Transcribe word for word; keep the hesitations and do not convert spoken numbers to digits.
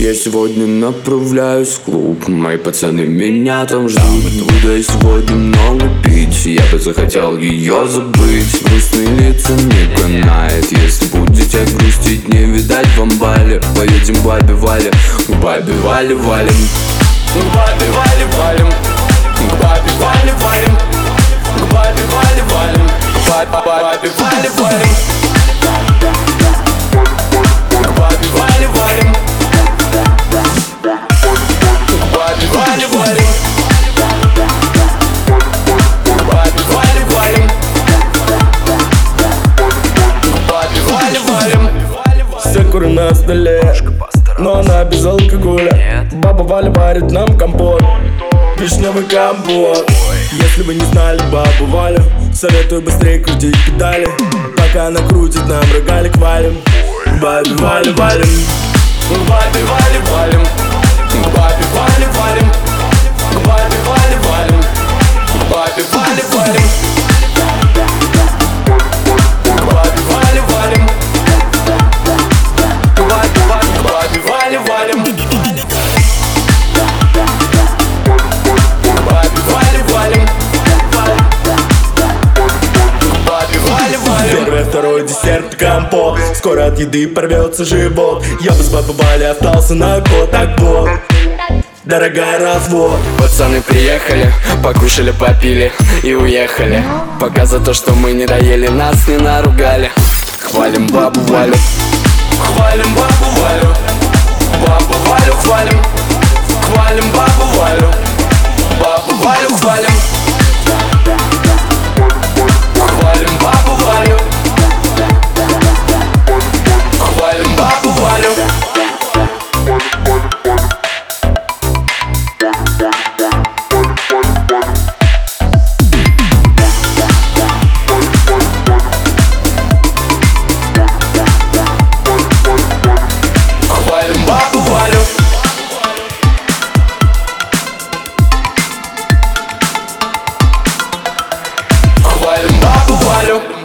Я сегодня направляюсь в клуб, мои пацаны меня там ждут. Буду я сегодня много пить, я бы захотел ее забыть. Грустные лица не канает, если будете грустить, не видать вам Бали. Поедем к бабе Вале, к бабе Вале валим, к бабе Вале валим, к бабе Вале валим, к бабе Вале валим, к бабе Вале валим, к бабе Вале валим, к бабе Вале валим, к бабе Вале валим, к бабе Вале валим. Все куры на столе, но она без алкоголя. Баба Валя варит нам компот, вишневый компот. Если вы не знали бабу Валю, советую быстрее крутить педали, пока она крутит, нам рогалик валим. К бабе Вале валим, К бабе Вале валим, к бабе Вале валим, к бабе Вале валим, к бабе Вале валим, к бабе Вале валим, к бабе Вале валим, к бабе Вале валим, к бабе Вале валим. первый, второй десерт компот, скоро от еды порвется живот. Я бы с бабой Валей остался на год, так вот, дорогая, развод. Пацаны приехали, покушали, попили и уехали. Пока за то, что мы не доели, нас не наругали. Хвалим бабу Валю, хвалим бабу Валю, бабу Валю хвалим, хвалим бабу Валю, бабу Валю хвалим, хвалим бабу Валю, хвалим бабу Валю. Хвалим бабу Валю. Хвалим бабу Валю.